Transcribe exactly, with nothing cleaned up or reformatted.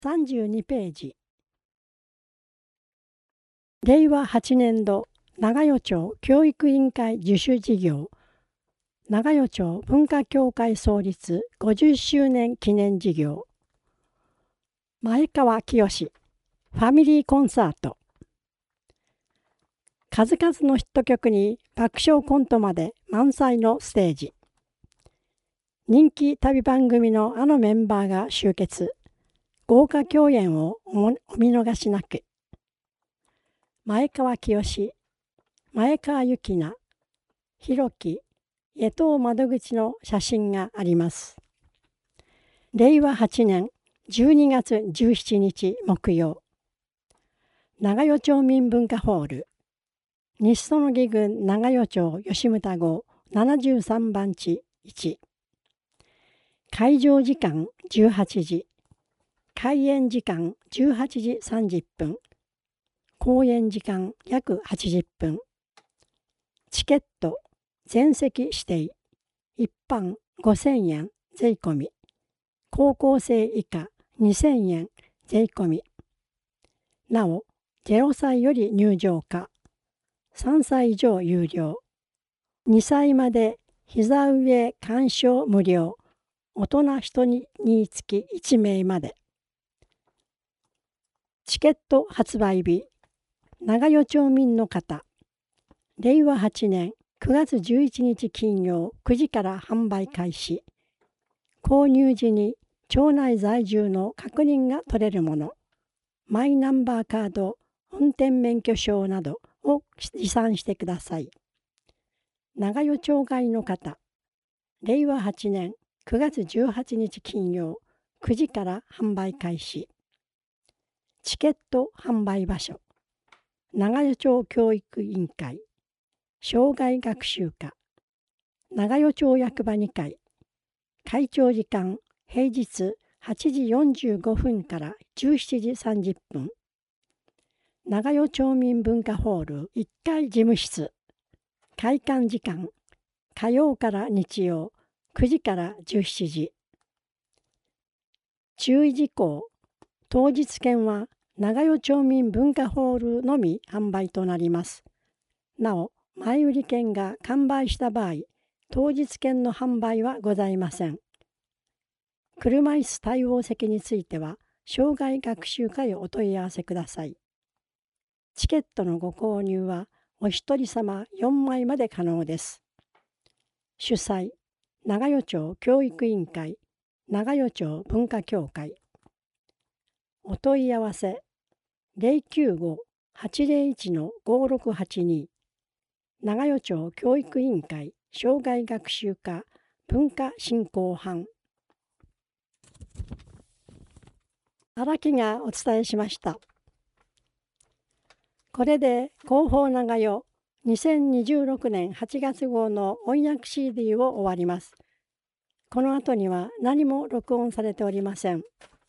さんじゅうにページ。れいわはちねんど長与町教育委員会自主事業長与町文化協会創立ごじゅっしゅうねん記念事業前川清ファミリーコンサート。数々のヒット曲に爆笑コントまで満載のステージ。人気旅番組のあのメンバーが集結。豪華共演をお見逃しなく。前川清、前川幸奈、弘樹、江藤窓口の写真があります。れいわはちねんじゅうにがつじゅうしちにち木曜。長与町民文化ホール。西園木郡長与町吉牟田号ななじゅうさんばんちいち。会場時間じゅうはちじ。開演時間じゅうはちじさんじゅっぷん。公演時間約はちじゅっぷん。チケット全席指定。一般ごせんえん税込み。高校生以下にせんえん税込み。なお、ゼロさいより入場可。さんさい以上有料。にさいまで膝上鑑賞無料。大人ひとりにつきいちめいまで。チケット発売日。長与町民の方。れいわはちねんくがつじゅういちにち金曜くじから販売開始。購入時に町内在住の確認が取れるもの、マイナンバーカード、運転免許証などを持参してください。長与町外の方。れいわはちねんくがつじゅうはちにち金曜くじから販売開始。チケット販売場所。長与町教育委員会。生涯学習課。長与町役場にかい。開庁時間平日はちじよんじゅうごふんからじゅうしちじさんじゅっぷん。長与町民文化ホールいっかい事務室。開館時間火曜から日曜くじからじゅうしちじ。注意事項。当日券は長与町民文化ホールのみ販売となります。なお、前売り券が完売した場合、当日券の販売はございません。車椅子対応席については、生涯学習会へお問い合わせください。チケットのご購入は、お一人様よんまいまで可能です。主催、長与町教育委員会、長与町文化協会。お問い合わせ、ゼロきゅうご はちゼロいち ごろくはちに。長与町教育委員会生涯学習課文化振興班。荒木がお伝えしました。これで広報長与にせんにじゅうろくねんはちがつ号の音訳 シーディー を終わります。この後には何も録音されておりません。